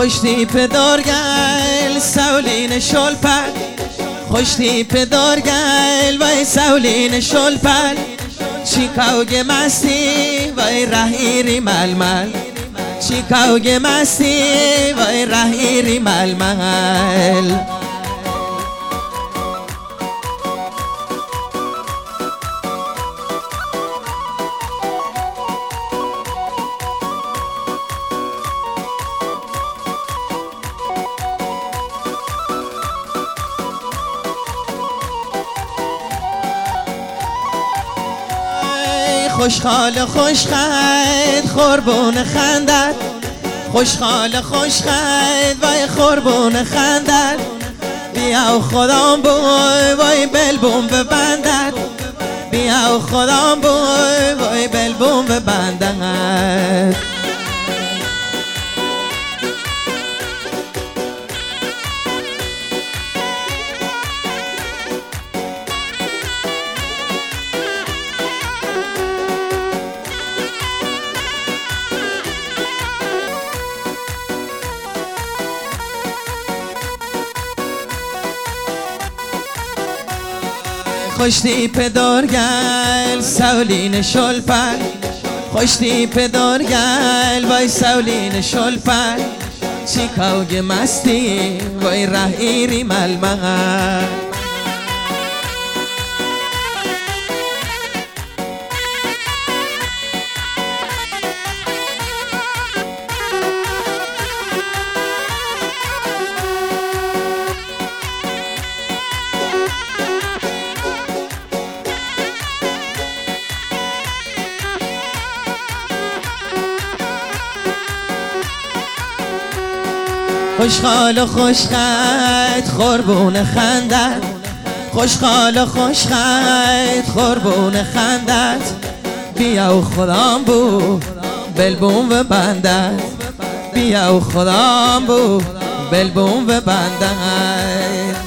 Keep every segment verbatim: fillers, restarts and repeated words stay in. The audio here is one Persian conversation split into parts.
خوشتی پدرگل سولین شلپل خوشتی پدرگل وای سولین شلپل چیکاوگ مستی وای رهیری ململ چیکاوگ مستی وای رهیری ململ خوشخال خوشخند خربون خندد خوشخال خوشخند وای خربون خندد بیا و خدام بوی وای بلبون ببندد بیا و خدام بوی وای بلبون ببندد خوشتی پدرگل سولین شلپل خوشتی پدرگل وای سولین شلپل چیکاوگ مستی وای رهیری ململ خوشخال و خوشخند خربون خندد خوشخال و خوشخند خربون خندد بیا و خدام بو بلبون ببندد بیا و خدام بو بلبون ببندد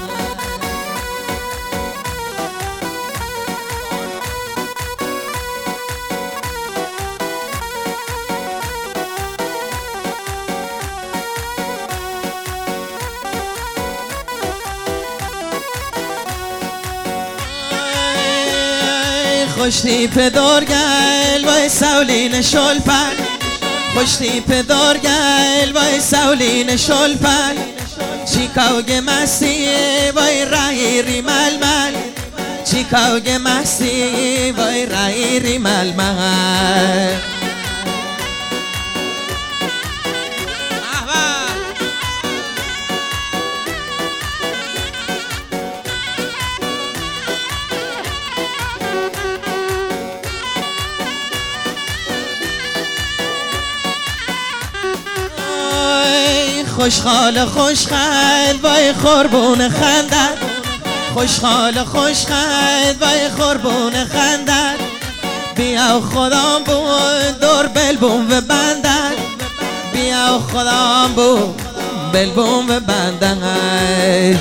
خوشتی پدرگل وای سولین شلپل خوشتی پدرگل وای سولین شلپل چیکاوگ مستی وای رهیری ململ چیکاوگ مستی وای رهیری ململ خوشخال خوشخند وای خربون خندد خوشخال خوشخند وای خربون خندد بیا و خدام بو دور بلبون ببندد بیا و خدام بو بلبون ببندد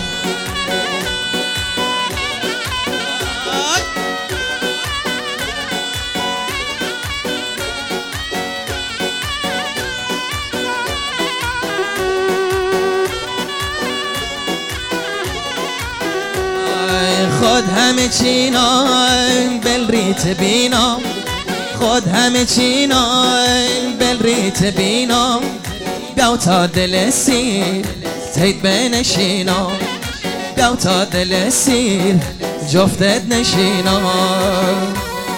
خود همه چینان بل ریت بینام خود همه چینان بل ریت بینام بیا تا دل سیر تید بنشینام بیا تا دل سیر جفتت نشینام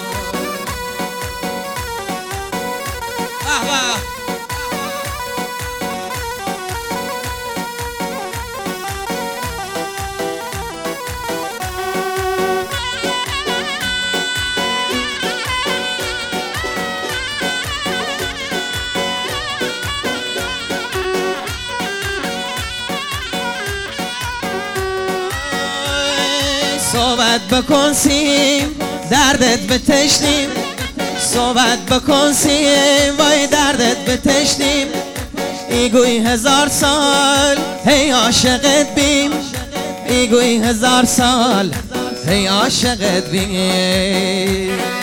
صحبت بکن سیم دردت بتشنیم صحبت بکن سیم وای دردت بتشنیم ایگوی هزار سال هی عاشقت بیم ایگوی هزار سال هی عاشقت بیم